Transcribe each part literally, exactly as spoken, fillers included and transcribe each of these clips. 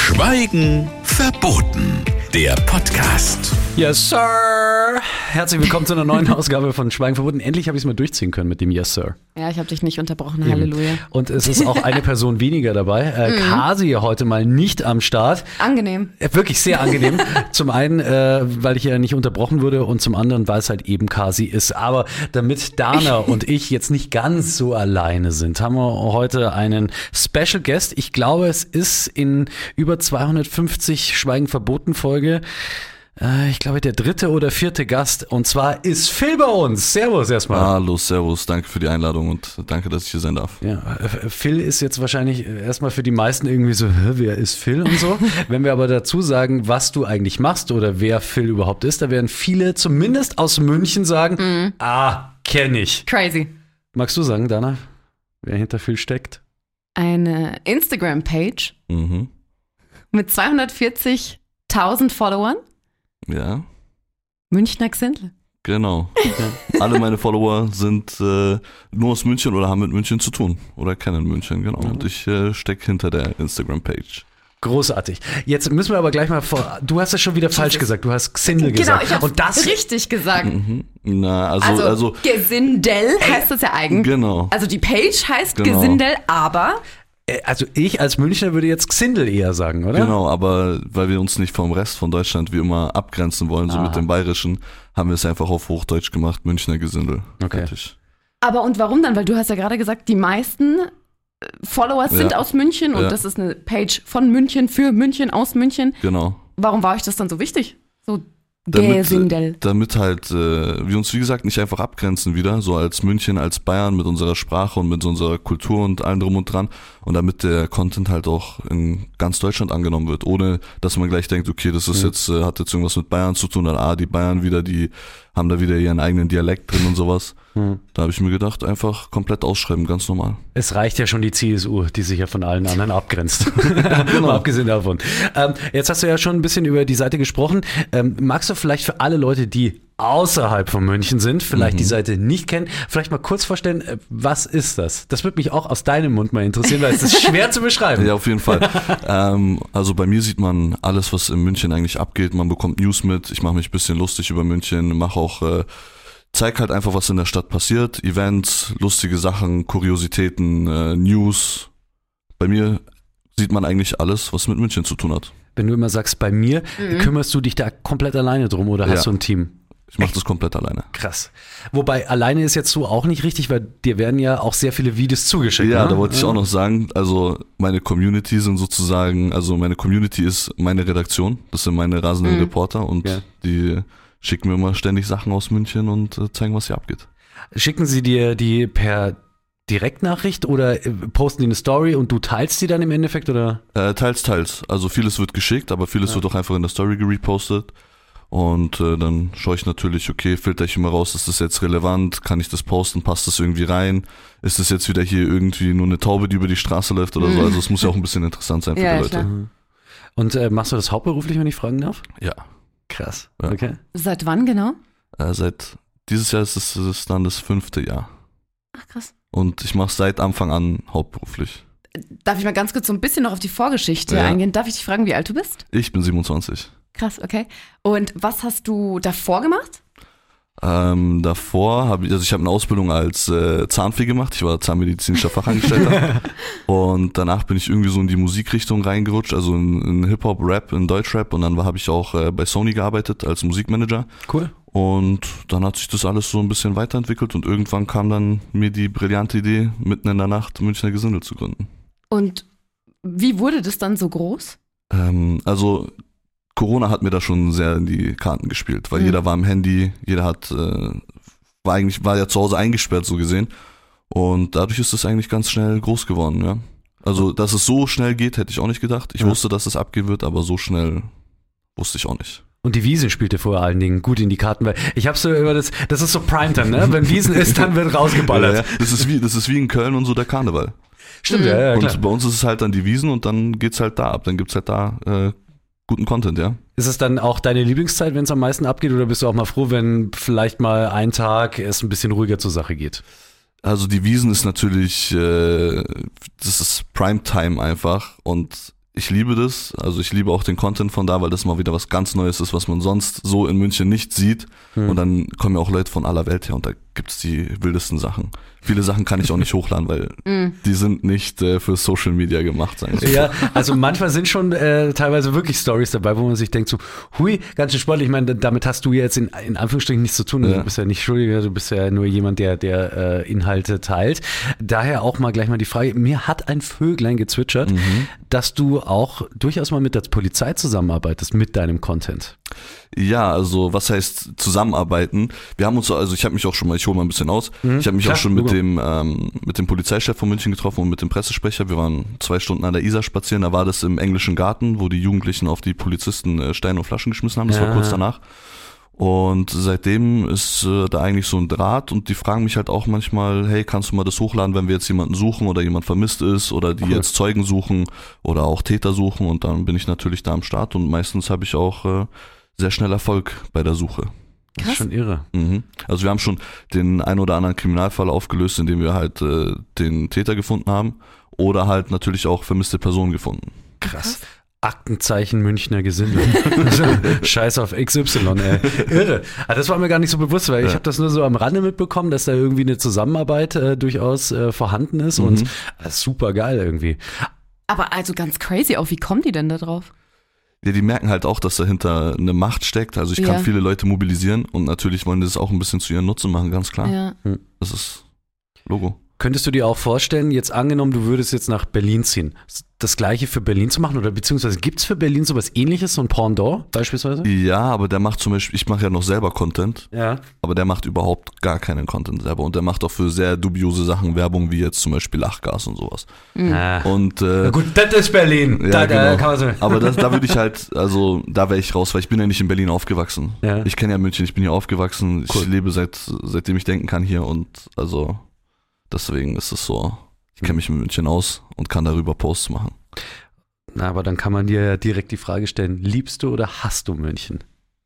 Schweigen verboten. Der Podcast. Yes, Sir. Herzlich willkommen zu einer neuen Ausgabe von Schweigen verboten. Endlich habe ich es mal durchziehen können mit dem Yes, Sir. Ja, ich habe dich nicht unterbrochen. Eben. Halleluja. Und es ist auch eine Person weniger dabei. Äh, mhm. Kasi heute mal nicht am Start. Angenehm. Äh, wirklich sehr angenehm. Zum einen, äh, weil ich ja nicht unterbrochen wurde und zum anderen, weil es halt eben Kasi ist. Aber damit Dana und ich jetzt nicht ganz so alleine sind, haben wir heute einen Special Guest. Ich glaube, es ist in über zweihundertfünfzig Schweigen verboten Folge. Ich glaube, der dritte oder vierte Gast, und zwar ist Phil bei uns. Servus erstmal. Hallo, servus, danke für die Einladung und danke, dass ich hier sein darf. Ja, Phil ist jetzt wahrscheinlich erstmal für die meisten irgendwie so, wer ist Phil und so. Wenn wir aber dazu sagen, was du eigentlich machst oder wer Phil überhaupt ist, da werden viele zumindest aus München sagen, mhm. ah, kenne ich. Crazy. Magst du sagen, Dana, wer hinter Phil steckt? Eine Instagram-Page mhm. mit zweihundertvierzigtausend Followern. Ja. Münchner Xindl. Genau. Ja. Alle meine Follower sind äh, nur aus München oder haben mit München zu tun oder kennen München, genau. Und ich äh, stecke hinter der Instagram-Page. Großartig. Jetzt müssen wir aber gleich mal vor. Du hast es schon wieder falsch gesagt. Du hast Xindl gesagt. Genau, ich habe und das richtig gesagt. Mhm. Na, also, also, also Gesindel heißt das ja eigentlich. Genau. Also die Page heißt genau. Gesindel, aber also ich als Münchner würde jetzt Xindl eher sagen, oder? Genau, aber weil wir uns nicht vom Rest von Deutschland wie immer abgrenzen wollen, so Aha. mit dem Bayerischen, haben wir es einfach auf Hochdeutsch gemacht, Münchner Gesindel. Okay. Fertig. Aber und warum dann? Weil du hast ja gerade gesagt, die meisten Follower sind ja. aus München und ja. das ist eine Page von München, für München, aus München. Genau. Warum war euch das dann so wichtig? So Damit, damit halt äh, wir uns, wie gesagt, nicht einfach abgrenzen wieder, so als München, als Bayern mit unserer Sprache und mit unserer Kultur und allem drum und dran und damit der Content halt auch in ganz Deutschland angenommen wird, ohne dass man gleich denkt, okay, das ist mhm. jetzt, äh, hat jetzt irgendwas mit Bayern zu tun, oder ah, die Bayern wieder, die haben da wieder ihren eigenen Dialekt drin und sowas. Mhm. Da habe ich mir gedacht, einfach komplett ausschreiben, ganz normal. Es reicht ja schon die C S U, die sich ja von allen anderen abgrenzt. Genau. Mal abgesehen davon. Ähm, jetzt hast du ja schon ein bisschen über die Seite gesprochen. Ähm, magst du vielleicht für alle Leute, die außerhalb von München sind, vielleicht mhm. die Seite nicht kennen, vielleicht mal kurz vorstellen, was ist das? Das würde mich auch aus deinem Mund mal interessieren, weil es ist schwer zu beschreiben. Ja, auf jeden Fall. ähm, also bei mir sieht man alles, was in München eigentlich abgeht. Man bekommt News mit. Ich mache mich ein bisschen lustig über München, mache auch, äh, zeig halt einfach, was in der Stadt passiert. Events, lustige Sachen, Kuriositäten, äh, News. Bei mir sieht man eigentlich alles, was mit München zu tun hat. Wenn du immer sagst, bei mir, mhm. kümmerst du dich da komplett alleine drum oder hast ja. du ein Team? Ich mache das komplett alleine. Krass. Wobei, alleine ist jetzt so auch nicht richtig, weil dir werden ja auch sehr viele Videos zugeschickt. Ja, ne? da wollte ich auch noch sagen, also meine Community sind sozusagen, also meine Community ist meine Redaktion, das sind meine rasenden mhm. Reporter und ja. die schicken mir immer ständig Sachen aus München und äh, zeigen, was hier abgeht. Schicken sie dir die per Direktnachricht oder posten die eine Story und du teilst die dann im Endeffekt, oder? Äh, teils, teils. Also vieles wird geschickt, aber vieles ja. wird auch einfach in der Story gerepostet. Und äh, dann schaue ich natürlich, okay, filter ich immer raus, ist das jetzt relevant, kann ich das posten, passt das irgendwie rein, ist das jetzt wieder hier irgendwie nur eine Taube, die über die Straße läuft oder so, also es muss ja auch ein bisschen interessant sein für ja, die Leute. Klar. Und äh, machst du das hauptberuflich, wenn ich fragen darf? Ja. Krass, ja. okay. Seit wann genau? Äh, seit, dieses Jahr ist es ist dann das fünfte Jahr. Ach krass. Und ich mache seit Anfang an hauptberuflich. Darf ich mal ganz kurz so ein bisschen noch auf die Vorgeschichte ja. eingehen? Darf ich dich fragen, wie alt du bist? Ich bin siebenundzwanzig. Krass, okay. Und was hast du davor gemacht? Ähm, davor habe ich, also ich habe eine Ausbildung als äh, Zahnfee gemacht. Ich war zahnmedizinischer Fachangestellter. Und danach bin ich irgendwie so in die Musikrichtung reingerutscht, also in, in Hip-Hop, Rap, in Deutschrap. Und dann habe ich auch äh, bei Sony gearbeitet als Musikmanager. Cool. Und dann hat sich das alles so ein bisschen weiterentwickelt und irgendwann kam dann mir die brillante Idee, mitten in der Nacht Münchner Gesindel zu gründen. Und wie wurde das dann so groß? Ähm, also Corona hat mir da schon sehr in die Karten gespielt, weil mhm. jeder war am Handy, jeder hat, äh, war eigentlich, war ja zu Hause eingesperrt so gesehen und dadurch ist es eigentlich ganz schnell groß geworden, ja. Also, dass es so schnell geht, hätte ich auch nicht gedacht. Ich ja. wusste, dass es abgehen wird, aber so schnell wusste ich auch nicht. Und die Wiesn spielte vor allen Dingen gut in die Karten, weil ich habe so über das, das ist so Primetime, ne? Wenn Wiesn ist, dann wird rausgeballert. Ja, ja. Das ist wie, das ist wie in Köln und so der Karneval. Stimmt, mhm. ja, ja, klar. Und bei uns ist es halt dann die Wiesn und dann geht's halt da ab, dann gibt's halt da äh, guten Content, ja. Ist es dann auch deine Lieblingszeit, wenn es am meisten abgeht, oder bist du auch mal froh, wenn vielleicht mal ein Tag es ein bisschen ruhiger zur Sache geht? Also die Wiesn ist natürlich, äh, das ist Primetime einfach und ich liebe das, also ich liebe auch den Content von da, weil das mal wieder was ganz Neues ist, was man sonst so in München nicht sieht. Hm. Und dann kommen ja auch Leute von aller Welt her und da gibt's die wildesten Sachen. Viele Sachen kann ich auch nicht hochladen, weil mm. die sind nicht äh, für Social Media gemacht, sagen wir. Ja, also manchmal sind schon äh, teilweise wirklich Stories dabei, wo man sich denkt so, hui, ganz schön sportlich. Ich meine, damit hast du jetzt in, in Anführungsstrichen nichts zu tun. Ja. Du bist ja nicht schuldig, du bist ja nur jemand, der, der äh, Inhalte teilt. Daher auch mal gleich mal die Frage, mir hat ein Vöglein gezwitschert, mhm. dass du auch durchaus mal mit der Polizei zusammenarbeitest mit deinem Content. Ja, also was heißt zusammenarbeiten? Wir haben uns, so, also ich habe mich auch schon mal, ich hole mal ein bisschen aus, mhm. ich habe mich Klar, auch schon mit dem ähm, mit dem Polizeichef von München getroffen und mit dem Pressesprecher. Wir waren zwei Stunden an der Isar spazieren, da war das im englischen Garten, wo die Jugendlichen auf die Polizisten äh, Steine und Flaschen geschmissen haben, das ja. war kurz danach. Und seitdem ist äh, da eigentlich so ein Draht und die fragen mich halt auch manchmal, hey, kannst du mal das hochladen, wenn wir jetzt jemanden suchen oder jemand vermisst ist oder die cool. jetzt Zeugen suchen oder auch Täter suchen und dann bin ich natürlich da am Start und meistens habe ich auch äh, sehr schnell Erfolg bei der Suche. Das ist schon irre. Mhm. Also wir haben schon den ein oder anderen Kriminalfall aufgelöst, indem wir halt äh, den Täter gefunden haben oder halt natürlich auch vermisste Personen gefunden. Krass. Aktenzeichen Münchner Gesindel. Scheiß auf X Y, ey. Irre. Aber das war mir gar nicht so bewusst, weil ja. ich habe das nur so am Rande mitbekommen, dass da irgendwie eine Zusammenarbeit äh, durchaus äh, vorhanden ist mhm. und das ist super geil irgendwie. Aber also ganz crazy auch, wie kommen die denn da drauf? Ja, die merken halt auch, dass dahinter eine Macht steckt. Also ich kann ja. viele Leute mobilisieren und natürlich wollen die das auch ein bisschen zu ihren Nutzen machen, ganz klar. Ja. Das ist Logo. Könntest du dir auch vorstellen, jetzt angenommen, du würdest jetzt nach Berlin ziehen, das Gleiche für Berlin zu machen oder beziehungsweise gibt es für Berlin sowas Ähnliches, so ein Pendant beispielsweise? Ja, aber der macht zum Beispiel, ich mache ja noch selber Content, ja. aber der macht überhaupt gar keinen Content selber und der macht auch für sehr dubiose Sachen Werbung, wie jetzt zum Beispiel Lachgas und sowas. Mhm. Und, äh, Na gut, das ist Berlin. Ja, da, genau. da kann man so. Aber das, da würde ich halt, also da wäre ich raus, weil ich bin ja nicht in Berlin aufgewachsen. Ja. Ich kenne ja München, ich bin hier aufgewachsen, cool. ich lebe seit seitdem ich denken kann hier und also deswegen ist es so, ich kenne mich in München aus und kann darüber Posts machen. Na, aber dann kann man dir ja direkt die Frage stellen, liebst du oder hasst du München?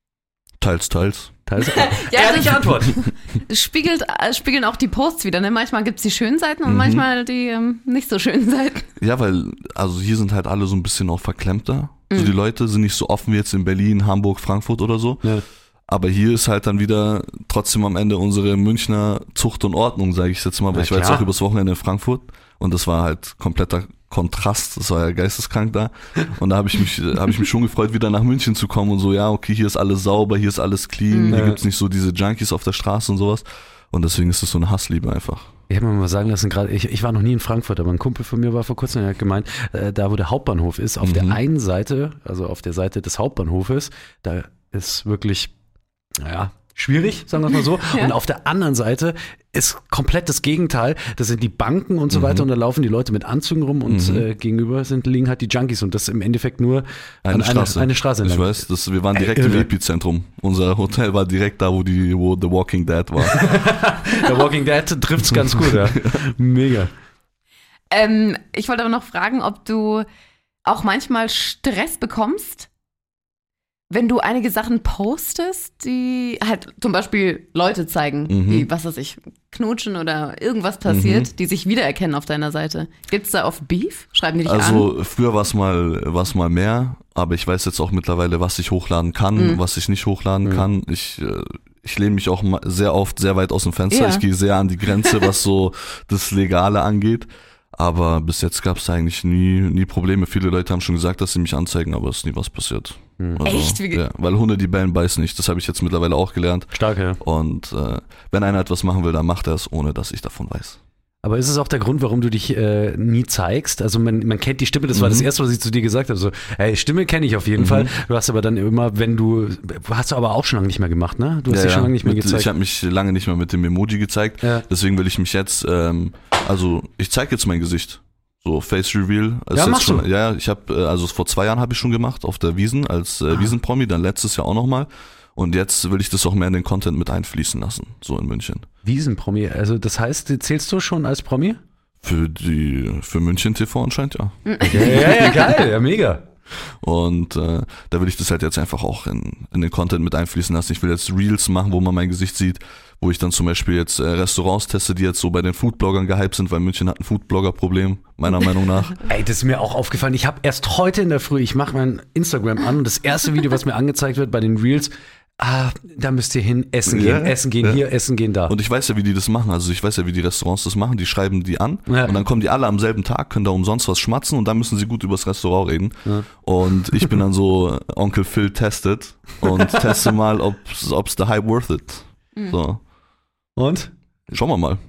Teils, teils. Teils? Ja, ehrliche Antwort. Spiegelt, spiegeln auch die Posts wieder, ne? Manchmal gibt es die schönen Seiten und mhm. manchmal die ähm, nicht so schönen Seiten. Ja, weil, also hier sind halt alle so ein bisschen auch verklemmter. Mhm. Also die Leute sind nicht so offen wie jetzt in Berlin, Hamburg, Frankfurt oder so. Ja. Aber hier ist halt dann wieder trotzdem am Ende unsere Münchner Zucht und Ordnung, sage ich jetzt mal. Weil Na ich war klar. jetzt auch übers Wochenende in Frankfurt und das war halt kompletter Kontrast. Das war ja geisteskrank da. Und da habe ich mich habe ich mich schon gefreut, wieder nach München zu kommen und so, ja, okay, hier ist alles sauber, hier ist alles clean, ja. hier gibt's nicht so diese Junkies auf der Straße und sowas. Und deswegen ist das so eine Hassliebe einfach. Ich habe mir mal sagen lassen, gerade ich, ich war noch nie in Frankfurt, aber ein Kumpel von mir war vor kurzem, der hat gemeint, äh, da wo der Hauptbahnhof ist, auf mhm. der einen Seite, also auf der Seite des Hauptbahnhofes, da ist wirklich, naja, schwierig, sagen wir mal so. Ja. Und auf der anderen Seite ist komplett das Gegenteil. Das sind die Banken und so mhm. weiter und da laufen die Leute mit Anzügen rum und mhm. äh, gegenüber sind, liegen halt die Junkies und das im Endeffekt nur eine eine Straße. Eine, eine Straße ich weiß, das, wir waren direkt äh, im Epizentrum. Unser Hotel war direkt da, wo, die, wo The Walking Dead war. The Walking Dead trifft's ganz gut, ja. Mega. Ähm, ich wollte aber noch fragen, ob du auch manchmal Stress bekommst, wenn du einige Sachen postest, die halt zum Beispiel Leute zeigen, mhm. die, was weiß ich, knutschen oder irgendwas passiert, mhm. die sich wiedererkennen auf deiner Seite. Gibt's da oft Beef? Schreiben die dich also, an? Also früher war es mal, war's mal mehr, aber ich weiß jetzt auch mittlerweile, was ich hochladen kann, mhm. was ich nicht hochladen mhm. kann. Ich, ich lehne mich auch sehr oft sehr weit aus dem Fenster. Ja. Ich gehe sehr an die Grenze, was so das Legale angeht. Aber bis jetzt gab es eigentlich nie, nie Probleme. Viele Leute haben schon gesagt, dass sie mich anzeigen, aber es ist nie was passiert. Mhm. Also, Echt? Wie ja, weil Hunde, die bellen, beißen nicht. Das habe ich jetzt mittlerweile auch gelernt. Stark, ja. Und äh, wenn einer etwas machen will, dann macht er es, ohne dass ich davon weiß. Aber ist es auch der Grund, warum du dich äh, nie zeigst? Also man, man kennt die Stimme, das war mhm. das Erste, was ich zu dir gesagt habe. So, hey, Stimme kenne ich auf jeden mhm. Fall. Du hast aber dann immer, wenn du, hast du aber auch schon lange nicht mehr gemacht, ne? Du hast ja, dich schon lange nicht mehr mit, gezeigt. Ich habe mich lange nicht mehr mit dem Emoji gezeigt. Ja. Deswegen will ich mich jetzt, ähm, also ich zeige jetzt mein Gesicht. So Face Reveal. Ja, jetzt machst schon, du? Ja, ich habe, also vor zwei Jahren habe ich schon gemacht auf der Wiesn als äh, ah. Wiesn-Promi, dann letztes Jahr auch nochmal. Und jetzt will ich das auch mehr in den Content mit einfließen lassen, so in München. Wiesn-Promi, also das heißt, zählst du schon als Promi? Für die, für München T V anscheinend, ja. Ja, ja, ja, geil, ja, mega. Und äh, da will ich das halt jetzt einfach auch in, in den Content mit einfließen lassen. Ich will jetzt Reels machen, wo man mein Gesicht sieht, wo ich dann zum Beispiel jetzt äh, Restaurants teste, die jetzt so bei den Foodbloggern gehypt sind, weil München hat ein Foodblogger-Problem, meiner Meinung nach. Ey, das ist mir auch aufgefallen. Ich habe erst heute in der Früh, ich mache mein Instagram an und das erste Video, was mir angezeigt wird bei den Reels, ah, da müsst ihr hin, essen gehen, Ja, essen gehen ja. hier, essen gehen da. Und ich weiß ja, wie die das machen. Also ich weiß ja, wie die Restaurants das machen. Die schreiben die an Ja. und dann kommen die alle am selben Tag, können da umsonst was schmatzen und dann müssen sie gut übers Restaurant reden. Ja. Und ich bin dann so Onkel Phil testet und teste mal, ob es the hype worth it. Mhm. So. Und? Schauen wir mal.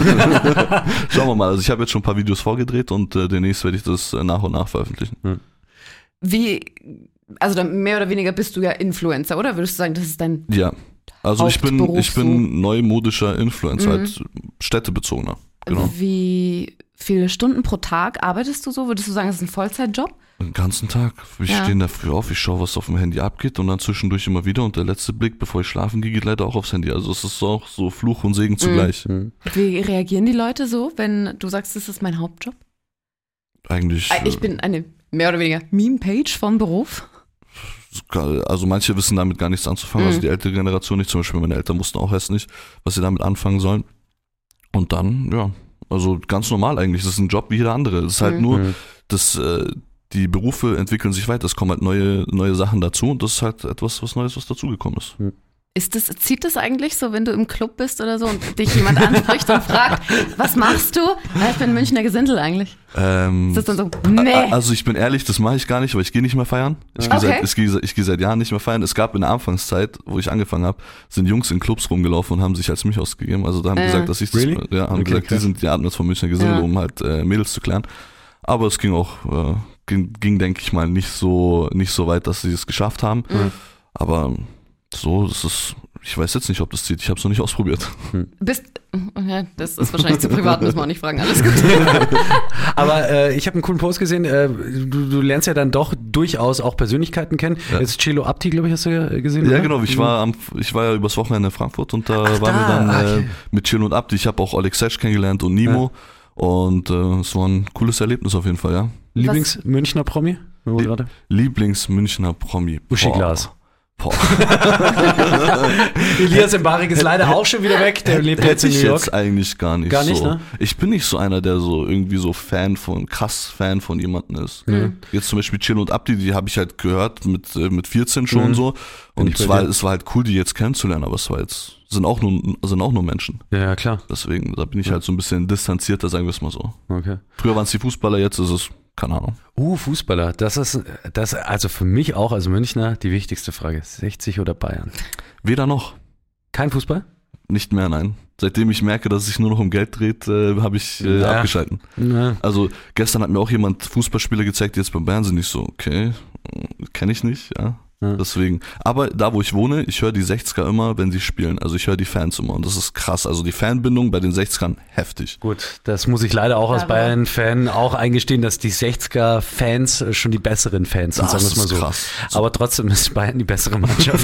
Schauen wir mal. Also ich habe jetzt schon ein paar Videos vorgedreht und äh, demnächst werde ich das äh, nach und nach veröffentlichen. Mhm. Wie, also dann mehr oder weniger bist du ja Influencer, oder? Würdest du sagen, das ist dein Ja. Also ich bin, Hauptberuf ich bin neumodischer Influencer, Mhm. halt städtebezogener. Genau. Wie viele Stunden pro Tag arbeitest du so? Würdest du sagen, das ist ein Vollzeitjob? Den ganzen Tag. Ich Ja. stehe in der Früh auf, ich schaue, was auf dem Handy abgeht und dann zwischendurch immer wieder und der letzte Blick, bevor ich schlafen gehe, geht leider auch aufs Handy. Also es ist auch so Fluch und Segen zugleich. Mhm. Wie reagieren die Leute so, wenn du sagst, das ist mein Hauptjob? Eigentlich, Ich bin eine mehr oder weniger Meme-Page von Beruf. äh, also manche wissen damit gar nichts anzufangen, Mhm. also die ältere Generation nicht, zum Beispiel meine Eltern wussten auch erst nicht, was sie damit anfangen sollen. Und dann, ja, also ganz normal eigentlich, das ist ein Job wie jeder andere. Es ist halt Mhm. nur, Mhm. dass äh, die Berufe entwickeln sich weiter, es kommen halt neue, neue Sachen dazu und das ist halt etwas, was Neues, was dazugekommen ist. Ist das, zieht das eigentlich so, wenn du im Club bist oder so und dich jemand anspricht und fragt, was machst du? Ja, ich bin Münchner Gesindel eigentlich. Ähm, Ist das dann so, nee. Also ich bin ehrlich, das mache ich gar nicht, weil ich gehe nicht mehr feiern. Ich gehe Okay. seit, ich gehe, ich gehe seit Jahren nicht mehr feiern. Es gab in der Anfangszeit, wo ich angefangen habe, sind Jungs in Clubs rumgelaufen und haben sich als mich ausgegeben. Also da haben Äh. gesagt, dass ich das, Really? ja, haben Okay, gesagt, krass. die sind die Admins von Münchner Gesindel, Ja. um halt äh, Mädels zu klären. Aber es ging auch, äh, ging, ging denke ich mal, nicht so, nicht so weit, dass sie es geschafft haben. Mhm. Aber so, das ist, ich weiß jetzt nicht, ob das zieht. Ich habe es noch nicht ausprobiert. Bist, ja, das ist wahrscheinlich zu privat, müssen wir auch nicht fragen. Alles gut. Aber äh, ich habe einen coolen Post gesehen, äh, du, du lernst ja dann doch durchaus auch Persönlichkeiten kennen. Ja. Jetzt Celo Abdi, glaube ich, hast du ja gesehen, Ja, oder? genau. Ich war am, ich war ja übers Wochenende in Frankfurt und da Ach, waren wir da, dann okay. äh, mit Chill und Abdi. Ich habe auch Oleg Sesh kennengelernt und Nimo. Und äh, es war ein cooles Erlebnis auf jeden Fall, ja. Lieblings-Münchner Promi? Wo Lie- gerade? Lieblings-Münchner Promi. Uschi Boah. Glas. Boah. Elias Mbarek ist leider auch schon wieder weg, der lebt jetzt Hätte in New ich York. jetzt eigentlich gar nicht Gar nicht, so. ne? Ich bin nicht so einer, der so irgendwie so Fan von, krass Fan von jemandem ist. Mhm. Jetzt zum Beispiel Chill und Abdi, die habe ich halt gehört mit, äh, mit vierzehn schon Mhm. so. Bin Und ich bei es war, dir. es war halt cool, die jetzt kennenzulernen, aber es war jetzt, sind auch nur, sind auch nur Menschen. Ja, ja, klar. Deswegen, da bin ich Ja. halt so ein bisschen distanzierter, sagen wir es mal so. Okay. Früher waren es die Fußballer, jetzt ist es, keine Ahnung. Uh, Fußballer. Das ist, das, also für mich auch als Münchner die wichtigste Frage. sechzig oder Bayern? Weder noch. Kein Fußball? Nicht mehr, nein. Seitdem ich merke, dass es sich nur noch um Geld dreht, äh, habe ich äh, Ja. abgeschalten. Ja. Also gestern hat mir auch jemand Fußballspieler gezeigt, die jetzt beim Bayern sind. Ich so, okay, kenne ich nicht, ja. Ja. Deswegen. Aber da, wo ich wohne, ich höre die sechziger immer, wenn sie spielen. Also ich höre die Fans immer und das ist krass. Also die Fanbindung bei den sechzigern heftig. Gut, das muss ich leider auch als Aber- Bayern-Fan auch eingestehen, dass die sechziger-Fans schon die besseren Fans sind, Das sagen wir es mal ist so. krass. Aber trotzdem ist Bayern die bessere Mannschaft.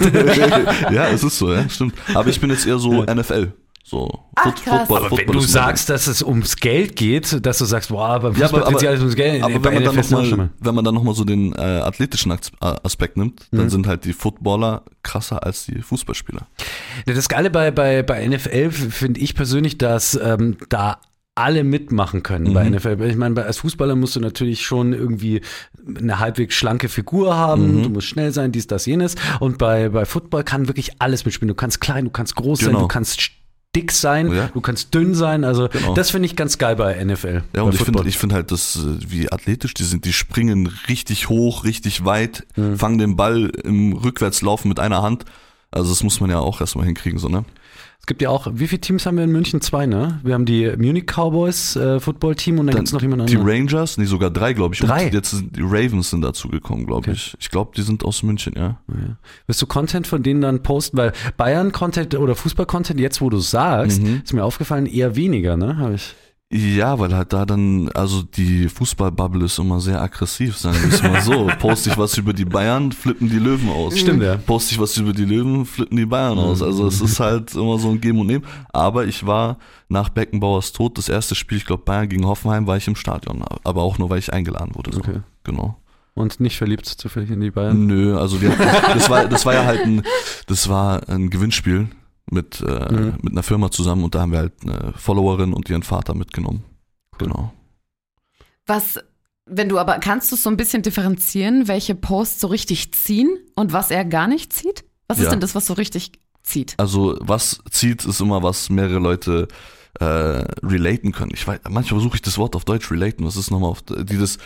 Ja, es ist so, ja, stimmt. Aber ich bin jetzt eher so N F L. So Ach, Foot- krass. Football, Aber wenn Football du ist mein sagst, dass es ums Geld geht, dass du sagst, boah, beim Ja, Fußball aber, dreht sich aber, alles ums Geld. aber bei wenn man dann N F L ist es auch nochmal, schlimmer. wenn man dann nochmal so den äh, athletischen As- äh, Aspekt nimmt, dann Mhm. sind halt die Footballer krasser als die Fußballspieler. Ja, das Geile bei, bei, bei N F L finde ich persönlich, dass ähm, da alle mitmachen können Mhm. bei N F L. Ich meine, bei- als Fußballer musst du natürlich schon irgendwie eine halbwegs schlanke Figur haben, Mhm. du musst schnell sein, dies, das, jenes. Und bei, bei Football kann wirklich alles mitspielen. Du kannst klein, du kannst groß sein, Genau. du kannst dick sein, Ja. du kannst dünn sein. Also Genau. das finde ich ganz geil bei N F L. Ja, bei und ich finde Football. ich finde halt, dass, äh, wie athletisch die sind, die springen richtig hoch, richtig weit, Mhm. fangen den Ball im Rückwärtslaufen mit einer Hand. Also das muss man ja auch erstmal hinkriegen, so, ne? Es gibt ja auch, wie viele Teams haben wir in München? Zwei, ne? Wir haben die Munich Cowboys äh, Football-Team und dann, Dann gibt es noch jemand Die anderen. Rangers, nee, sogar drei, glaube ich. Drei? Und jetzt sind die Ravens sind dazu gekommen, glaube Okay. ich. Ich glaube, die sind aus München, ja. Ja. Wirst du Content von denen dann posten? Weil Bayern-Content oder Fußball-Content, jetzt wo du sagst, Mhm. ist mir aufgefallen, eher weniger, ne? Hab ich. Ja, weil halt da dann, also die Fußballbubble ist immer sehr aggressiv, sagen wir es mal so. Poste ich was über die Bayern, flippen die Löwen aus. Stimmt, ja. Poste ich was über die Löwen, flippen die Bayern aus. Also es ist halt immer so ein Geben und Nehmen. Aber ich war nach Beckenbauers Tod, das erste Spiel, ich glaube Bayern gegen Hoffenheim, war ich im Stadion. Aber auch nur, weil ich eingeladen wurde. So. Okay. Genau. Und nicht verliebt zufällig in die Bayern? Nö, also wir, das war, das war ja halt ein, das war ein Gewinnspiel. mit, äh, mhm. mit einer Firma zusammen und da haben wir halt eine Followerin und ihren Vater mitgenommen. Cool. Genau. Was, wenn du aber, kannst du es so ein bisschen differenzieren, welche Posts so richtig ziehen und was er gar nicht zieht? Was ja. ist denn das, was so richtig zieht? Also was zieht, ist immer, was mehrere Leute äh, relaten können. Ich weiß, manchmal versuche ich das Wort auf Deutsch relaten. Was ist nochmal auf dieses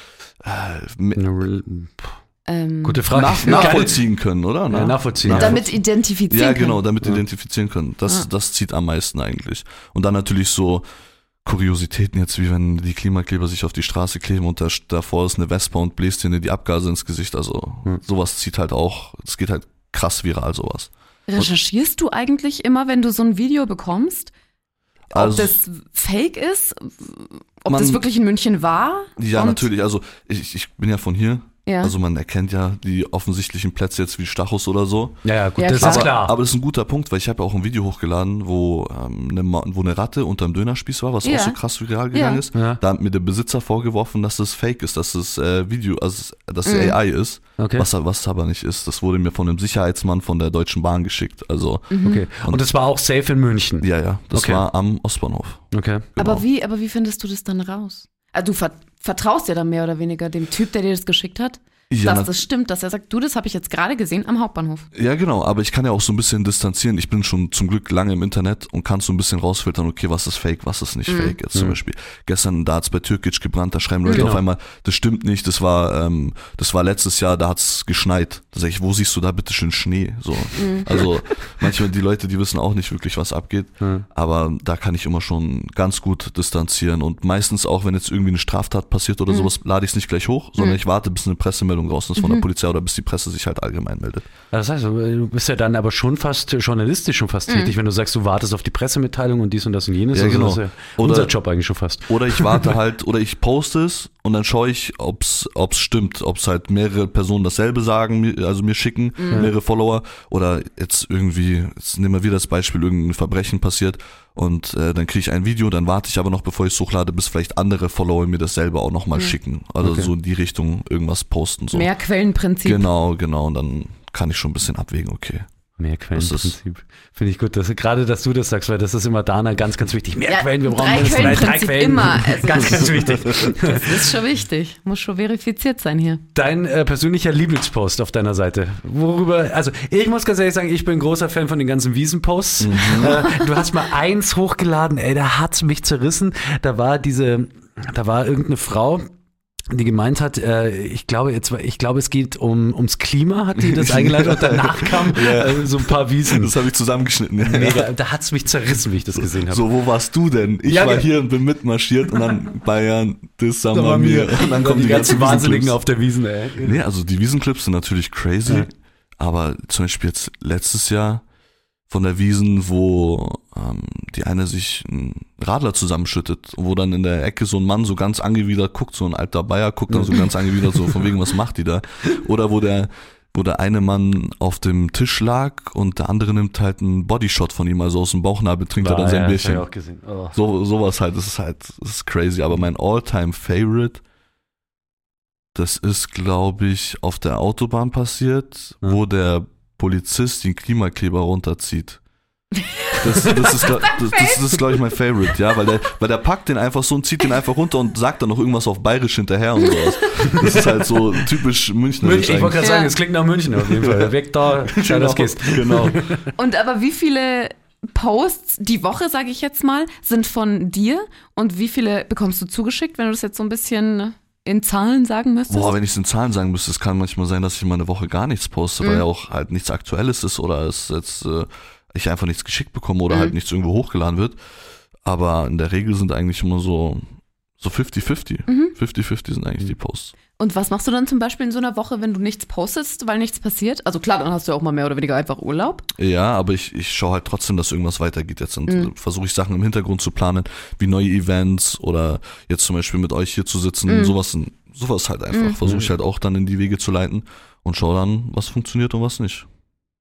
äh, ähm, gute Frage. Nach, nachvollziehen können, oder? Ja, nachvollziehen. Damit identifizieren Ja, können. genau, damit ja. identifizieren können. Das, ja. das zieht am meisten eigentlich. Und dann natürlich so Kuriositäten jetzt, wie wenn die Klimakleber sich auf die Straße kleben und da, davor ist eine Vespa und bläst dir die Abgase ins Gesicht. Also hm. sowas zieht halt auch, es geht halt krass viral, sowas. Recherchierst du eigentlich immer, wenn du so ein Video bekommst, ob also, das fake ist, ob man, das wirklich in München war? Ja, natürlich. Also ich, ich bin ja von hier. Ja. Also man erkennt ja die offensichtlichen Plätze jetzt wie Stachus oder so. Ja, ja, gut, ja, das klar. ist klar. Aber, aber das ist ein guter Punkt, weil ich habe ja auch ein Video hochgeladen, wo, ähm, eine, wo eine Ratte unterm Dönerspieß war, was ja. auch so krass viral gegangen ja. ist. Ja. Da hat mir der Besitzer vorgeworfen, dass das Fake ist, dass das äh, Video, also dass es mhm. A I ist, okay. was, was aber nicht ist. Das wurde mir von einem Sicherheitsmann von der Deutschen Bahn geschickt. Also mhm. okay. Und das war auch safe in München? Ja, ja, das okay. war am Ostbahnhof. Okay. Genau. Aber wie, aber wie findest du das dann raus? Also du ver- vertraust ja dann mehr oder weniger dem Typ, der dir das geschickt hat? Ja, dass das stimmt, dass er sagt, du, das habe ich jetzt gerade gesehen am Hauptbahnhof. Ja, genau, aber ich kann ja auch so ein bisschen distanzieren. Ich bin schon zum Glück lange im Internet und kann so ein bisschen rausfiltern, okay, was ist fake, was ist nicht mhm. fake. Jetzt mhm. zum Beispiel, gestern, da hat's bei Türkic gebrannt, da schreiben Leute genau. auf einmal, das stimmt nicht, das war ähm, das war letztes Jahr, da hat's geschneit. Da sag ich, wo siehst du da bitte schön Schnee? So, mhm. Also manchmal die Leute, die wissen auch nicht wirklich, was abgeht, mhm. aber da kann ich immer schon ganz gut distanzieren und meistens auch, wenn jetzt irgendwie eine Straftat passiert oder mhm. sowas, lade ich es nicht gleich hoch, sondern mhm. ich warte, bis eine Pressemeldung draußen ist von mhm. der Polizei oder bis die Presse sich halt allgemein meldet. Das heißt, du bist ja dann aber schon fast journalistisch schon fast mhm. tätig, wenn du sagst, du wartest auf die Pressemitteilung und dies und das und jenes. Ja, also genau. Das ist ja Oder, unser Job eigentlich schon fast. Oder ich warte halt, oder ich poste es und dann schaue ich, ob's ob's stimmt, ob's halt mehrere Personen dasselbe sagen, also mir schicken, mhm. mehrere Follower, oder jetzt irgendwie, jetzt nehmen wir wieder das Beispiel, irgendein Verbrechen passiert und äh, dann kriege ich ein Video, dann warte ich aber noch, bevor ich es hochlade, bis vielleicht andere Follower mir dasselbe auch nochmal mhm. schicken. Also okay. so in die Richtung irgendwas posten. So. Mehrquellenprinzip. Genau, genau, und dann kann ich schon ein bisschen abwägen, okay. Mehrquellenprinzip. Finde ich gut, dass, gerade dass du das sagst, weil das ist immer Dana ganz, ganz wichtig. Mehr ja, Quellen, wir brauchen drei mindestens drei, drei Quellen. Immer. Also ganz, ganz wichtig. Das ist schon wichtig. Muss schon verifiziert sein hier. Dein äh, persönlicher Lieblingspost auf deiner Seite. Worüber, also ich muss ganz ehrlich sagen, ich bin ein großer Fan von den ganzen Wiesenposts. Mhm. Äh, du hast mal eins hochgeladen, ey, da hat's mich zerrissen. Da war diese, da war irgendeine Frau, die gemeint hat, äh, ich glaube, jetzt, ich glaube, es geht um ums Klima, hat die das eingeleitet und danach kam ja. äh, so ein paar Wiesen. Das habe ich zusammengeschnitten. Ja. Mega, da hat's mich zerrissen, wie ich das gesehen habe. So, wo warst du denn? Ich ja, war ge- hier und bin mitmarschiert und dann Bayern, das haben Da wir waren mir. wir. Und dann kommen die, die ganzen ganzen Wahnsinnigen Wiesenclips. auf der Wiesen, ey. Nee, also die Wiesenclips sind natürlich crazy, Ja. aber zum Beispiel jetzt letztes Jahr von der Wiesen, wo ähm, die eine sich einen Radler zusammenschüttet und wo dann in der Ecke so ein Mann so ganz angewidert guckt, so ein alter Bayer guckt dann so ganz angewidert so von wegen, was macht die da? Oder wo der wo der eine Mann auf dem Tisch lag und der andere nimmt halt einen Bodyshot von ihm, also aus dem Bauchnabel trinkt er dann sein ja, Bierchen. Das hab ich auch gesehen. Oh. So, sowas halt, das ist halt, das ist crazy, aber mein all-time favorite, das ist, glaube ich, auf der Autobahn passiert, Ja. wo der Polizist den Klimakleber runterzieht. Das, das ist, glaub- das, das, das ist glaube ich, mein Favorite, ja, weil der, weil der packt den einfach so und zieht den einfach runter und sagt dann noch irgendwas auf Bayerisch hinterher und sowas. Das ist halt so typisch Münchner. München, ich wollte gerade Ja. sagen, es klingt nach München auf jeden Fall. Weg da, schau, das gehst. Genau. Und aber wie viele Posts die Woche, sage ich jetzt mal, sind von dir und wie viele bekommst du zugeschickt, wenn du das jetzt so ein bisschen in Zahlen sagen müsstest? Boah, wenn ich es in Zahlen sagen müsste, es kann manchmal sein, dass ich mal eine Woche gar nichts poste, weil Mhm. ja auch halt nichts Aktuelles ist oder es jetzt äh, ich einfach nichts geschickt bekomme oder Mhm. halt nichts irgendwo hochgeladen wird. Aber in der Regel sind eigentlich immer so so fifty fifty. Mhm. fifty fifty sind eigentlich die Posts. Und was machst du dann zum Beispiel in so einer Woche, wenn du nichts postest, weil nichts passiert? Also klar, dann hast du ja auch mal mehr oder weniger einfach Urlaub. Ja, aber ich, ich schaue halt trotzdem, dass irgendwas weitergeht jetzt und Mhm. versuche ich Sachen im Hintergrund zu planen, wie neue Events oder jetzt zum Beispiel mit euch hier zu sitzen, Mhm. sowas, sowas halt einfach. Mhm. Versuche ich halt auch dann in die Wege zu leiten und schaue dann, was funktioniert und was nicht.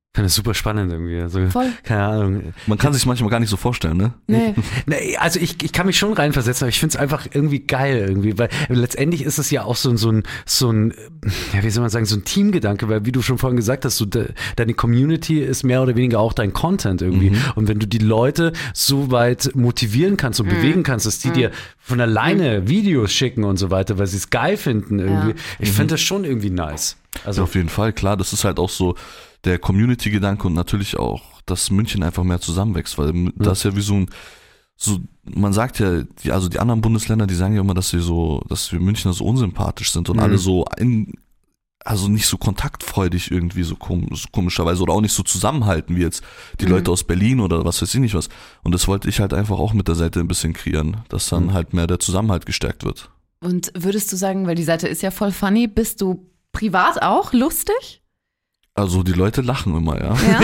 Ich finde das super spannend irgendwie. Also, Voll. Keine Ahnung. Man kann sich manchmal gar nicht so vorstellen, ne? Nee. Nee, also ich, ich kann mich schon reinversetzen, aber ich finde es einfach irgendwie geil irgendwie, weil letztendlich ist es ja auch so ein, so ein, so ein, ja, wie soll man sagen, so ein Teamgedanke, weil wie du schon vorhin gesagt hast, so de, deine Community ist mehr oder weniger auch dein Content irgendwie. Mhm. Und wenn du die Leute so weit motivieren kannst und mhm. bewegen kannst, dass die mhm. dir von alleine mhm. Videos schicken und so weiter, weil sie es geil finden irgendwie. Ja. Ich mhm. finde das schon irgendwie nice. Also ja, auf jeden Fall, klar, das ist halt auch so der Community-Gedanke und natürlich auch, dass München einfach mehr zusammenwächst, weil mhm. das ist ja wie so ein, so, man sagt ja, die, also die anderen Bundesländer, die sagen ja immer, dass wir so, dass wir Münchner so unsympathisch sind und mhm. alle so in, also nicht so kontaktfreudig irgendwie so, kom- so komischerweise oder auch nicht so zusammenhalten wie jetzt die mhm. Leute aus Berlin oder was weiß ich nicht was. Und das wollte ich halt einfach auch mit der Seite ein bisschen kreieren, dass dann mhm. halt mehr der Zusammenhalt gestärkt wird. Und würdest du sagen, weil die Seite ist ja voll funny, bist du privat auch lustig? Also die Leute lachen immer, ja. Ja,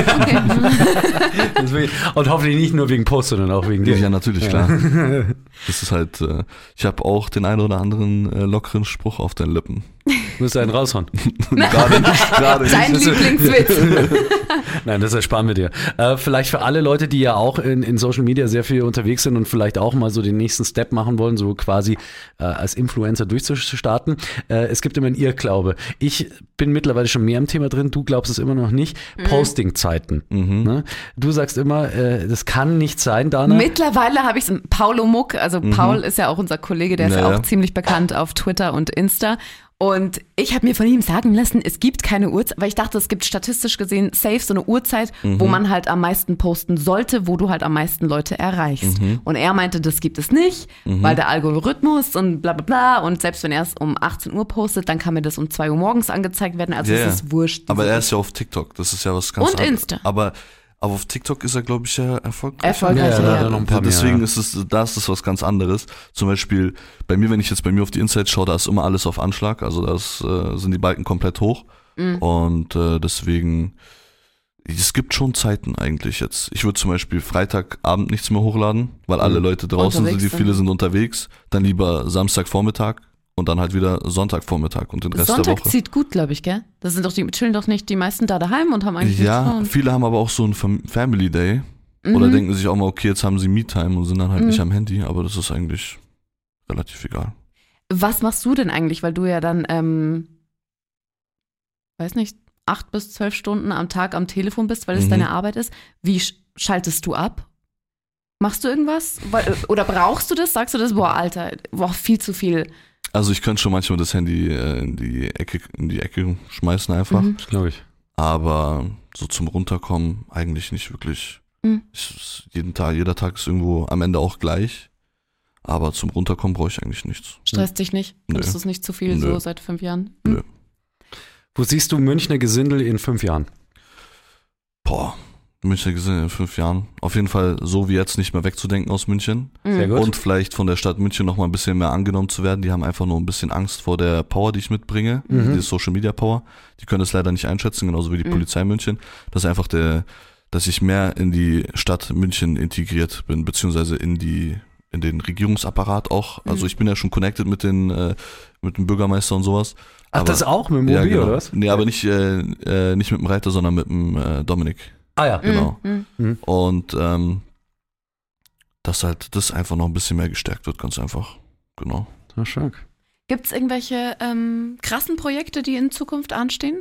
okay. Und hoffentlich nicht nur wegen Post, sondern auch wegen dir. Ja, natürlich, ja. Klar. Das ist halt, äh, ich habe auch den einen oder anderen äh, lockeren Spruch auf den Lippen. Du musst einen raushauen. Gerade nicht, gerade nicht. Dein Lieblingswitz. Nein, das ersparen wir dir. Äh, vielleicht für alle Leute, die ja auch in, in Social Media sehr viel unterwegs sind und vielleicht auch mal so den nächsten Step machen wollen, so quasi äh, als Influencer durchzustarten. Äh, es gibt immer einen Irrglaube. Ich bin mittlerweile schon mehr im Thema drin, du glaubst es immer noch nicht. Mhm. Posting-Zeiten. Mhm. Ne? Du sagst immer, äh, das kann nicht sein, Dana. Mittlerweile habe ich es, Paulo Muck, also mhm. Paul ist ja auch unser Kollege, der ist naja. auch ziemlich bekannt auf Twitter und Insta. Und ich habe mir von ihm sagen lassen, es gibt keine Uhrzeit, weil ich dachte, es gibt statistisch gesehen safe so eine Uhrzeit, mhm. wo man halt am meisten posten sollte, wo du halt am meisten Leute erreichst. Mhm. Und er meinte, das gibt es nicht, mhm. weil der Algorithmus und bla bla bla und selbst wenn er es um achtzehn Uhr postet, dann kann mir das um zwei Uhr morgens angezeigt werden, also yeah. es ist wurscht. Aber er ist ja auf TikTok, das ist ja was ganz anderes. Und Insta. Aber Aber auf TikTok ist er, glaube ich, ja erfolgreich. Erfolgreich, ja. ja, ja. Noch ein paar Deswegen mehr, ja. ist es, da ist es was ganz anderes. Zum Beispiel bei mir, wenn ich jetzt bei mir auf die Insights schaue, da ist immer alles auf Anschlag. Also da äh, sind die Balken komplett hoch. Mhm. Und äh, deswegen, es gibt schon Zeiten eigentlich jetzt. Ich würde zum Beispiel Freitagabend nichts mehr hochladen, weil alle Leute draußen unterwegs sind, die viele sind unterwegs. Dann lieber Samstagvormittag. Und dann halt wieder Sonntagvormittag und den Rest Sonntag der Woche. Sonntag zieht gut, glaube ich, gell? Das sind doch die, chillen doch nicht die meisten da daheim und haben eigentlich Ja, nichts vor. viele haben aber auch so einen Family Day. Mhm. Oder denken sich auch mal, okay, jetzt haben sie Me-Time und sind dann halt Mhm. nicht am Handy. Aber das ist eigentlich relativ egal. Was machst du denn eigentlich? Weil du ja dann, ähm, weiß nicht, acht bis zwölf Stunden am Tag am Telefon bist, weil es Mhm. deine Arbeit ist. Wie sch- schaltest du ab? Machst du irgendwas? Weil, oder brauchst du das? Sagst du das? Boah, Alter, boah, viel zu viel. Also ich könnte schon manchmal das Handy äh, in die Ecke, in die Ecke schmeißen einfach. Mhm. Das glaube ich. Aber so zum Runterkommen eigentlich nicht wirklich. Mhm. Ich, jeden Tag, jeder Tag ist irgendwo am Ende auch gleich. Aber zum Runterkommen brauche ich eigentlich nichts. Stresst dich nicht? Nö. Findest du es nicht zu viel, Nö. so seit fünf Jahren? Nö. Wo siehst du Münchner Gesindel in fünf Jahren? Boah, Münchner Gesindel in fünf Jahren. Auf jeden Fall so wie jetzt nicht mehr wegzudenken aus München. Sehr gut. Und vielleicht von der Stadt München noch mal ein bisschen mehr angenommen zu werden. Die haben einfach nur ein bisschen Angst vor der Power, die ich mitbringe, Mhm. diese Social Media Power. Die können das leider nicht einschätzen, genauso wie die Mhm. Polizei München. Das ist einfach der, dass ich mehr in die Stadt München integriert bin, beziehungsweise in die, in den Regierungsapparat auch. Also Mhm. ich bin ja schon connected mit den, äh, mit dem Bürgermeister und sowas. Ach, Aber- das auch mit dem ja, Mobil, genau. oder was? Nee, aber nicht, äh, äh, nicht mit dem Reiter, sondern mit dem äh, Dominik. Ah ja. Genau. Mhm. Und ähm, dass halt das einfach noch ein bisschen mehr gestärkt wird, ganz einfach. Genau. Ja, stark. Gibt es irgendwelche ähm, krassen Projekte, die in Zukunft anstehen?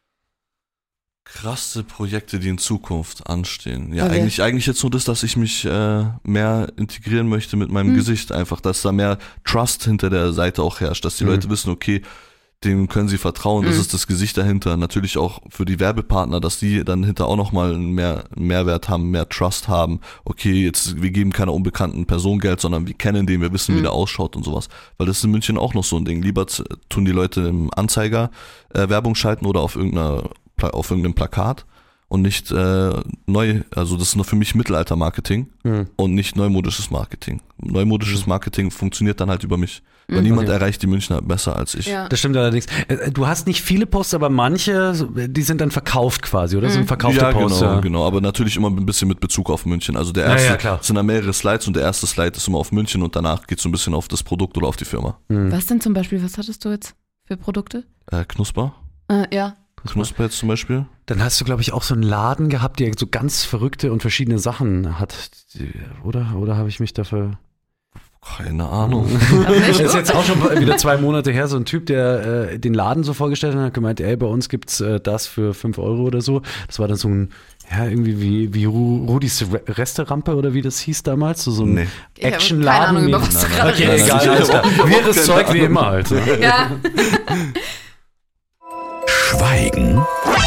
Krasse Projekte, die in Zukunft anstehen. Ja, Okay. eigentlich, eigentlich jetzt nur das, dass ich mich äh, mehr integrieren möchte mit meinem Hm. Gesicht. Einfach, dass da mehr Trust hinter der Seite auch herrscht. Dass die Mhm. Leute wissen, okay, dem können sie vertrauen, das Mhm. ist das Gesicht dahinter. Natürlich auch für die Werbepartner, dass die dann hinter auch nochmal mehr Mehrwert haben, mehr Trust haben. Okay, jetzt, wir geben keiner unbekannten Person Geld, sondern wir kennen den, wir wissen, wie Mhm. der ausschaut und sowas. Weil das ist in München auch noch so ein Ding. Lieber z- tun die Leute im Anzeiger äh, Werbung schalten oder auf irgendeiner, Pla- auf irgendeinem Plakat und nicht äh, neu, also das ist nur für mich Mittelalter-Marketing Mhm. und nicht neumodisches Marketing. Neumodisches Marketing funktioniert dann halt über mich. Weil Mhm. niemand Okay. erreicht die Münchner besser als ich. Ja. Das stimmt allerdings. Äh, Du hast nicht viele Posts, aber manche, die sind dann verkauft quasi, oder? Das sind verkaufte Ja, Posts. genau, ja. genau. Aber natürlich immer ein bisschen mit Bezug auf München. Also der Ja, erste, ja, klar. es sind da mehrere Slides und der erste Slide ist immer auf München und danach geht so ein bisschen auf das Produkt oder auf die Firma. Mhm. Was denn zum Beispiel, was hattest du jetzt für Produkte? Äh, Knusper? Äh, ja. Knusper jetzt zum Beispiel. Dann hast du, glaube ich, auch so einen Laden gehabt, der so ganz verrückte und verschiedene Sachen hat. Oder? Oder habe ich mich dafür... Keine Ahnung. Das ist jetzt auch schon wieder zwei Monate her, so ein Typ, der äh, den Laden so vorgestellt hat und hat gemeint, ey, bei uns gibt's äh, das für fünf Euro oder so. Das war dann so ein, ja, irgendwie wie, wie Ru- Rudis Re- Resterampe oder wie das hieß damals, so, so ein Nee. Actionladen. Keine Ahnung, über was du gerade Okay, redest. egal, alles klar. Wirres Zeug wie immer halt. Ne? Ja. Schweigen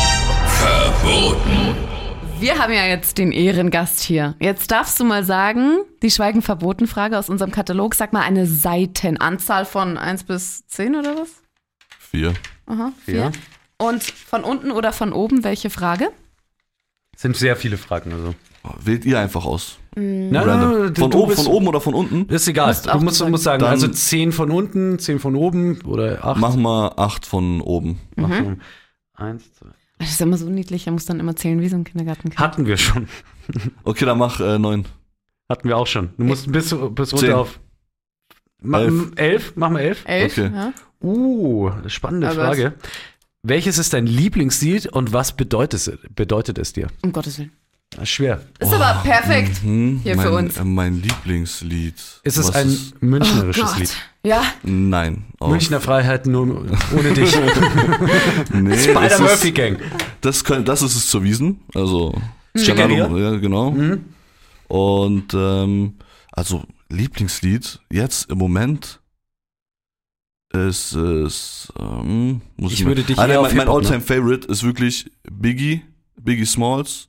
verboten. Wir haben ja jetzt den Ehrengast hier. Jetzt darfst du mal sagen, die Schweigen-Verboten-Frage aus unserem Katalog. Sag mal eine Seitenanzahl von eins bis zehn oder was? Vier. Aha, vier. Ja. Und von unten oder von oben, welche Frage? Sind sehr viele Fragen. Also. Wählt ihr einfach aus. Na, Random. du, Von, du oben, bist, von oben oder von unten? Ist egal. Musst auch Du musst, du musst sagen, Dann- also zehn von unten, zehn von oben oder acht. Machen wir acht von oben. Machen wir eins, zwei. Das ist immer so niedlich, er muss dann immer zählen wie so ein Kindergartenkind. Hatten wir schon. Okay, dann mach äh, neun. Hatten wir auch schon. Du musst bis, bis runter Zehn. auf. Ma- Elf. elf? Machen wir elf? Elf, Okay. ja. Uh, spannende Aber Frage. Welches ist dein Lieblingslied und was bedeutet es, bedeutet es dir? Um Gottes Willen. Das ist schwer. Ist aber perfekt. Mhm, Hier mein, für uns. Äh, mein Lieblingslied. Ist es Was ein ist- münchnerisches Oh Gott. Lied? Ja, Nein. Auch. Münchner Freiheit nur ohne dich. Nee, es Spider-Murphy ist, Gang. das, können, das ist es zur Wiesen. Also, keine Schickeria? Ahnung, ja, genau. Mhm. Und, ähm, also, Lieblingslied jetzt im Moment ist es, ähm, muss Ich ich, würde dich ah, nein, eher auf mein, mein Hip-Hop, ne? Alltime Favorite ist wirklich Biggie, Biggie Smalls,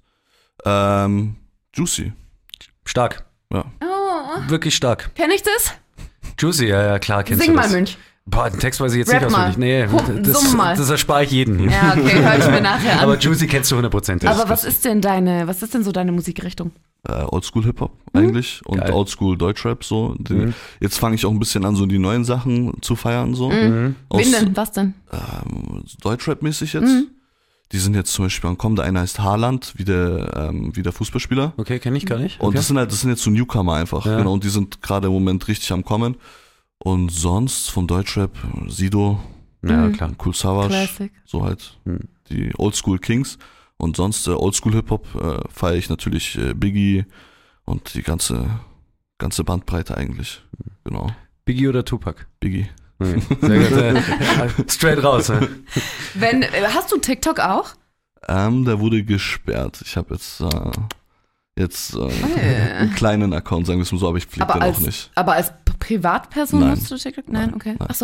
ähm, Juicy. Stark. Ja. oh, Wirklich stark. kenn ich das? Juicy, ja, ja, klar, kennst Sing du mal, das. Münch. Boah, den Text weiß ich jetzt Rap nicht auswendig. Nee, Hu- das, summ mal. das erspare ich jeden. Ja, okay, hör ich mir nachher an. Aber Juicy kennst du hundert Prozent. Aber was ist denn deine, was ist denn so deine Musikrichtung? Äh, Oldschool Hip-Hop eigentlich und Geil. Oldschool Deutschrap so. Die, Mhm. Jetzt fange ich auch ein bisschen an, so die neuen Sachen zu feiern so. Mhm. Aus, Wen denn? Was denn? Ähm, Deutschrap-mäßig jetzt. Mhm. Die sind jetzt zum Beispiel am Kommen. Der eine heißt Haaland, wie der, ähm, wie der Fußballspieler. Okay, kenne ich gar nicht. Und Okay. das sind halt, das sind jetzt so Newcomer einfach. Ja. Genau. Und die sind gerade im Moment richtig am Kommen. Und sonst vom Deutschrap, Sido, Ja, Mhm. klar. Cool Savage, Classic. so halt Mhm. die Oldschool Kings. Und sonst äh, Oldschool Hip-Hop äh, feiere ich natürlich äh, Biggie und die ganze, ganze Bandbreite eigentlich. Genau. Biggie oder Tupac? Biggie. Okay. Sehr gut. äh, Straight raus. Ja. Wenn, äh, hast du TikTok auch? Ähm, der wurde gesperrt. Ich habe jetzt, äh, jetzt äh, einen kleinen Account, sagen wir es mal so, aber ich pflege Aber den als, auch nicht. aber als P- Privatperson Nein. nutzt du TikTok? Nein, Nein, okay. nein. Achso.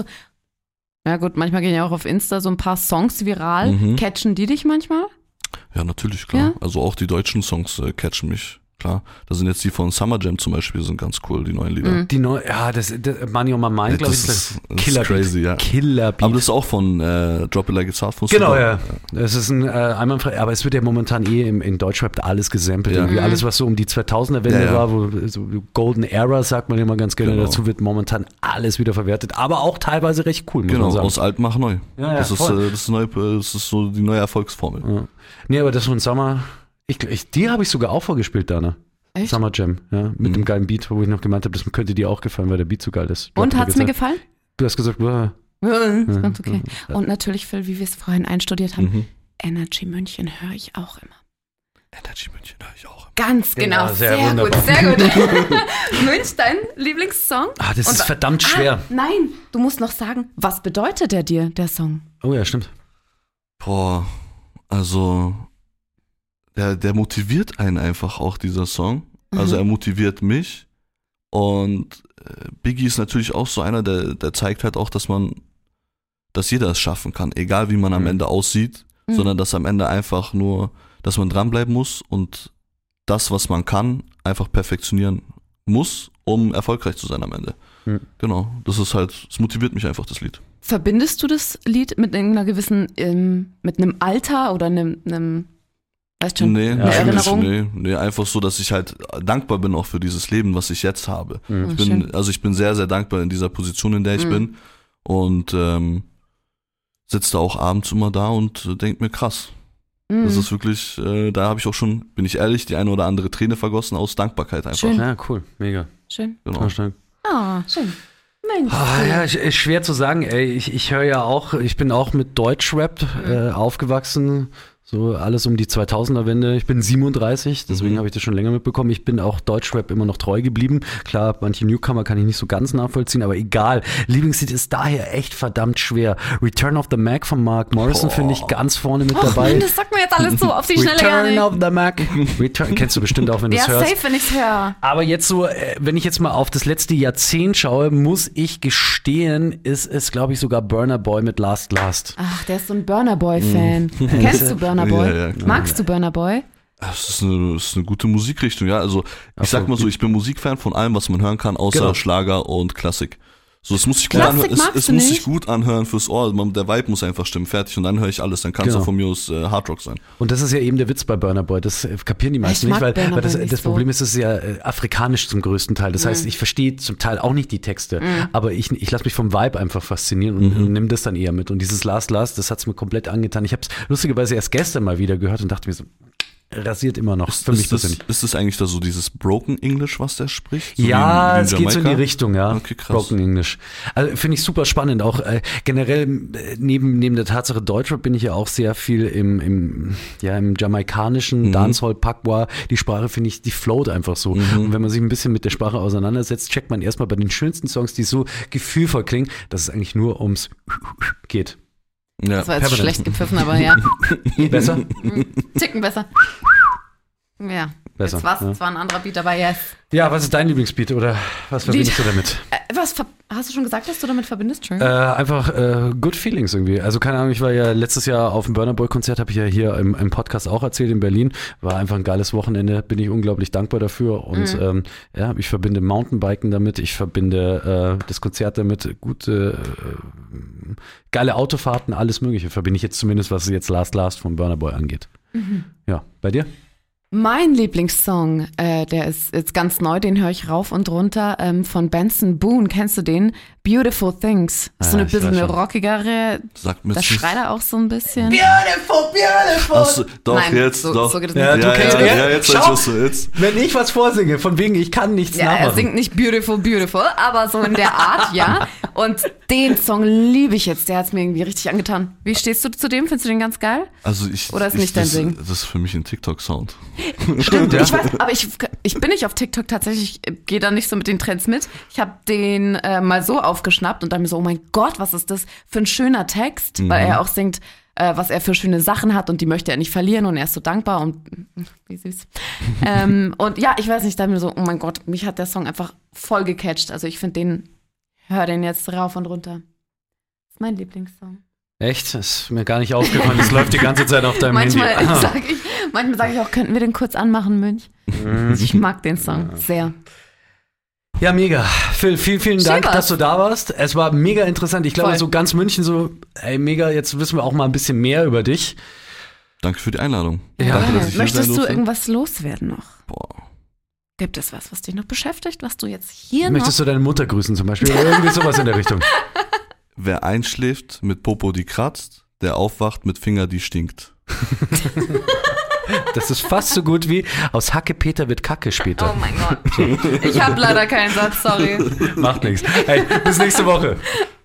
Ja gut, manchmal gehen ja auch auf Insta so ein paar Songs viral. Mhm. Catchen die dich manchmal? Ja, natürlich, klar. Ja? Also auch die deutschen Songs äh, catchen mich, klar. Da sind jetzt die von Summer Jam zum Beispiel, sind ganz cool, die neuen Lieder. Mhm. Die neue, ja, das, das Money on my mind, Ja, glaube ich, das ist ist- das das ist Killer crazy, ja. Killer Beat. Aber das ist auch von äh, Drop It Like It's Hard von Genau, Super. ja. Es ist ein äh, einwandfrei, aber es wird ja momentan eh im, in Deutschrap alles gesampelt. Ja. Irgendwie Mhm. alles, was so um die zweitausender-Wende Ja, ja. war, wo so Golden Era sagt man immer ganz gerne, Genau. dazu wird momentan alles wieder verwertet, aber auch teilweise recht cool, muss Genau, man sagen. aus alt mach neu. Ja, ja, das, ist, voll. äh, das, ist neu, das ist so die neue Erfolgsformel. Ja. Nee, aber das von Summer, ich, ich, die habe ich sogar auch vorgespielt, Dana. Echt? Summer Jam, ja, mit Mhm. dem geilen Beat, wo ich noch gemeint habe, das könnte dir auch gefallen, weil der Beat so geil ist. Und hat hat's mir gefallen? Du hast gesagt, wow. Ja, ist ganz okay. ja. Und natürlich, Phil, wie wir es vorhin einstudiert haben, Mhm. Energy München höre ich auch immer. Energy München höre ich auch. Ganz genau, Ja, sehr sehr, gut, wunderbar. sehr gut. Münch, dein Lieblingssong? Ah, das Und ist wa- verdammt schwer. Ah, nein, du musst noch sagen, was bedeutet der dir, der Song? Oh ja, stimmt. Boah, also der, der motiviert einen einfach auch, dieser Song. Also Mhm. er motiviert mich. Und äh, Biggie ist natürlich auch so einer, der, der zeigt halt auch, dass man, dass jeder es schaffen kann, egal wie man am Mhm. Ende aussieht, Mhm. sondern dass am Ende einfach nur, dass man dranbleiben muss und das, was man kann, einfach perfektionieren muss, um erfolgreich zu sein am Ende. Mhm. Genau, das ist halt, es motiviert mich einfach, das Lied. Verbindest du das Lied mit einer gewissen, ähm, mit einem Alter oder einem, einem weißt schon, Nee, eine nicht, Erinnerung? nee, nee, einfach so, dass ich halt dankbar bin auch für dieses Leben, was ich jetzt habe. Mhm. Ich Oh, bin, schön. also ich bin sehr, sehr dankbar in dieser Position, in der ich Mhm. bin. Und ähm, sitze da auch abends immer da und äh, denke mir, krass. Mhm. Das ist wirklich, äh, da habe ich auch schon, bin ich ehrlich, die eine oder andere Träne vergossen aus Dankbarkeit einfach. Schön. Ja, cool, mega. Schön. Genau. Ja, stark. Ah, schön. Mensch. Ah, ja, ist schwer zu sagen. Ey, ich, ich höre ja auch, ich bin auch mit Deutschrap äh, aufgewachsen. So alles um die zweitausender-Wende. Ich bin siebenunddreißig, deswegen Mhm. habe ich das schon länger mitbekommen. Ich bin auch Deutschrap immer noch treu geblieben. Klar, manche Newcomer kann ich nicht so ganz nachvollziehen, aber egal. Lieblingslied ist daher echt verdammt schwer. Return of the Mac von Mark Morrison Oh. finde ich ganz vorne mit Och dabei. Mann, das sagt mir jetzt alles so auf die Schnelle gar Return nicht. of the Mac. Return, kennst du bestimmt auch, wenn du Ja, es hörst. safe, wenn ich's höre. Aber jetzt so, äh, wenn ich jetzt mal auf das letzte Jahrzehnt schaue, muss ich gestehen, ist es, glaube ich, sogar Burna Boy mit Last Last. Ach, der ist so ein Burna Boy-Fan. Kennst du Burna Boy? Ja, ja, klar. Magst du Burna Boy? Das ist eine, das ist eine gute Musikrichtung, ja. Also ich sag mal so, ich bin Musikfan von allem, was man hören kann, außer Genau. Schlager und Klassik. So, es muss sich gut Klassik anhören, es, magst es du muss sich nicht? gut anhören fürs Ohr. Man, der Vibe muss einfach stimmen, fertig. Und dann höre ich alles. Dann kann es Genau. auch von mir aus äh, Hardrock sein. Und das ist ja eben der Witz bei Burna Boy. Das äh, kapieren die meisten Ich nicht, mag weil, Burna weil das, Boy nicht das so. Problem ist, es ist ja äh, afrikanisch zum größten Teil. Das heißt, ich verstehe zum Teil auch nicht die Texte, aber ich, ich lasse mich vom Vibe einfach faszinieren und, und nehme das dann eher mit. Und dieses Last Last, das hat's mir komplett angetan. Ich habe es lustigerweise erst gestern mal wieder gehört und dachte mir so, rasiert immer noch. Ist, für mich ist, das, persönlich. ist das eigentlich da so dieses Broken English, was der spricht? So Ja, wie in- wie in es geht so in die Jamaika? Richtung, ja. Okay, krass. Broken English. Also finde ich super spannend. Auch äh, generell äh, neben neben der Tatsache Deutschrap bin ich ja auch sehr viel im im ja im jamaikanischen Mhm. Dancehall Pagua. Die Sprache finde ich, die float einfach so. Mhm. Und wenn man sich ein bisschen mit der Sprache auseinandersetzt, checkt man erstmal bei den schönsten Songs, die so gefühlvoll klingen, dass es eigentlich nur ums geht. Ja. Das war jetzt permanent. schlecht gepfiffen, aber ja. Besser? Ticken besser. Ja. Besser, Jetzt war's, ja. es war ein anderer Beat, aber yes. Ja, was ist dein Lieblingsbeat oder was verbindest du damit? Äh, was, ver- hast du schon gesagt, was du damit verbindest? Äh, Entschuldigung. einfach äh, good feelings irgendwie. Also keine Ahnung, ich war ja letztes Jahr auf dem Burna Boy Konzert, habe ich ja hier im, im Podcast auch erzählt in Berlin. War einfach ein geiles Wochenende, bin ich unglaublich dankbar dafür. Und Mhm. ähm, ja, ich verbinde Mountainbiken damit, ich verbinde äh, das Konzert damit, gute, äh, geile Autofahrten, alles mögliche verbinde ich jetzt zumindest, was jetzt Last Last von Burna Boy angeht. Mhm. Ja, bei dir? Mein Lieblingssong, äh, der ist jetzt ganz neu, den höre ich rauf und runter, ähm, von Benson Boone. Kennst du den? Beautiful Things. Ist so Ah, eine ich bisschen weiß eine schon. rockigere, Sag mir da jetzt nicht. schreit er auch so ein bisschen. Beautiful, beautiful. Achso, doch, Nein, jetzt, so, doch. so geht es Ja, nicht. du ja, kennst ja, den? ja, jetzt Schau. weiß ich, was du jetzt. Wenn ich was vorsinge, von wegen, ich kann nichts Ja, er nachmachen. singt nicht beautiful, beautiful, aber so in der Art, ja. Und den Song liebe ich jetzt, der hat es mir irgendwie richtig angetan. Wie stehst du zu dem? Findest du den ganz geil? Also ich, Oder ist ich, nicht dein das, Ding? Das ist für mich ein TikTok-Sound. Stimmt, ja. Ich weiß, aber ich, ich bin nicht auf TikTok tatsächlich, ich gehe da nicht so mit den Trends mit. Ich habe den äh, mal so aufgeschnappt und dann mir so, oh mein Gott, was ist das für ein schöner Text, weil er auch singt, äh, was er für schöne Sachen hat und die möchte er nicht verlieren und er ist so dankbar und wie süß. ähm, und ja, ich weiß nicht, da hab ich mir so, oh mein Gott, mich hat der Song einfach voll gecatcht. Also ich finde den, hör den jetzt rauf und runter. Das ist mein Lieblingssong. Echt? Das ist mir gar nicht aufgefallen. Das läuft die ganze Zeit auf deinem Manchmal Handy. Ah. sage ich, manchmal sage ich auch, könnten wir den kurz anmachen, Münch? Ich mag den Song sehr. Ja, mega. Phil, vielen, vielen Dank, Schön dass du da warst. Es war mega interessant. Ich glaube, Voll. so ganz München so, ey, mega, jetzt wissen wir auch mal ein bisschen mehr über dich. Danke für die Einladung. Ja. Danke, dass ich hier Möchtest sein du durfte. irgendwas loswerden noch? Boah. Gibt es was, was dich noch beschäftigt, was du jetzt hier Möchtest noch... du deine Mutter grüßen zum Beispiel? Oder irgendwie sowas in der Richtung. Wer einschläft mit Popo, die kratzt, der aufwacht mit Finger, die stinkt. Das ist fast so gut wie aus Hacke Peter wird Kacke später. Oh mein Gott. Ich habe leider keinen Satz, sorry. Macht nichts. Hey, bis nächste Woche.